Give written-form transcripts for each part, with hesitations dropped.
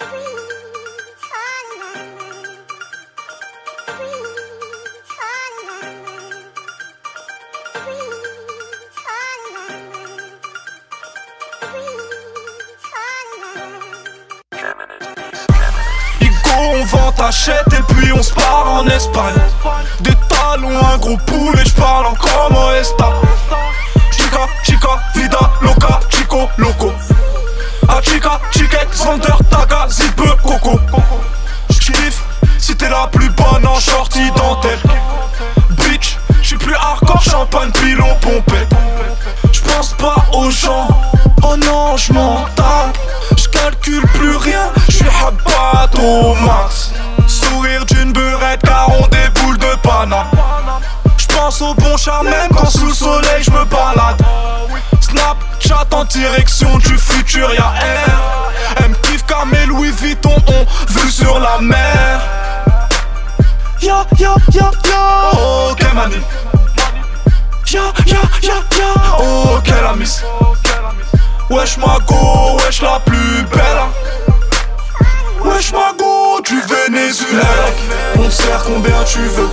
On vend t'achète et puis on se part en Espagne. Des talons, un gros poulet, j'parle en como esta. Chica, chica, vida, loca, chico, loco. Ah chica, chiquex, vendeur, taga, zippe, coco. J'kiffe si t'es la plus bonne en shorty dentelle. Bitch, j'suis plus hardcore, champagne, pilon, pompette. J'pense pas aux gens, oh non j'm'en tape. J'calcule plus rien, j'suis habat au max. Sourire d'une beurette car on déboule de Paname. J'pense au bon char même quand sous le soleil j'me balade. Snapchat en direction du futur, y'a R. Elle m'kiffe car mes Louis Vuitton ont vue sur la mer. Ya ya ya ya, ok mani. Ya ya ya ya, ok la miss. Wesh ma go, wesh la plus belle. Wesh ma go du Venezuela. On sert combien tu veux.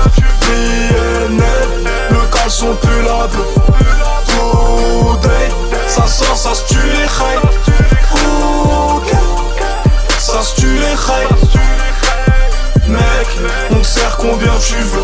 PNL, le caleçon pue la beuh. Today, ça sort, ça se tue les rails. Ok, ça se tue les rails. Mec, on sert combien tu veux.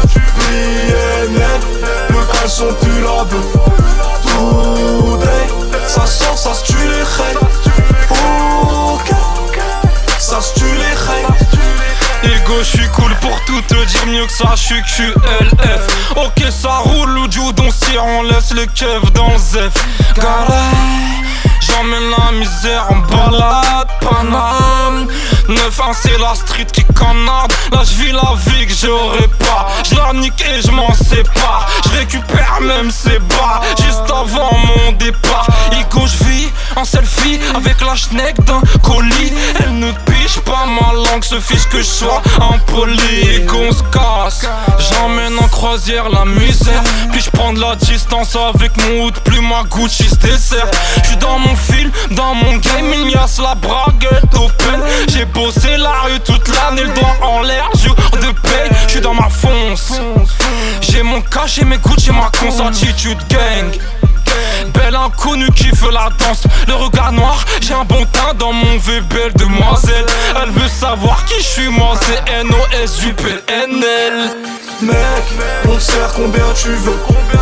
PNL, le caleçon pue la beuh. Today, ça sort, ça se tue les rails. Ok, ça se tue les rails. Ego, j'suis cool pour tout te dire, mieux que ça, j'suis QLF. Ok, ça roule, ou Jude, on cire, on laisse les keufs dans le zef. Garay, j'emmène la misère en balade, Paname. 9-1 c'est la street qui canarde. Là j'vis la vie que j'aurais pas. J'la nique et j'm'en sépare. J'récupère même ses bas juste avant mon départ. Ego j'vis en selfie avec la schneck d'un colis. Elle ne piche pas ma langue, se fiche que j'sois impoli. Ego on se casse, j'emmène en croisière la misère. Puis j'prends de la distance avec mon hood, plus ma Gucci dessert. J'suis dans mon film, dans mon game, il y a la braguette open. J'ai bossé la rue toute l'année, le doigt en l'air, jour de paye, j'suis dans ma fonce. J'ai mon cash et mes Gucci, ma cons, attitude gang. Belle inconnue qui fait la danse, le regard noir, j'ai un bon teint dans mon belle demoiselle. Elle veut savoir qui je suis, moi c'est NOSUPNL. Mec, on te sert combien tu veux.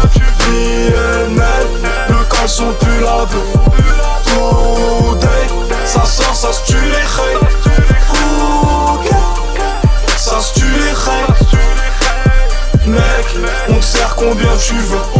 PNL, le caleçon pue la beuh. Today, ça sort, ça se tue les rails. Ok, ça se tue les rails. Mec, on te sert combien tu veux.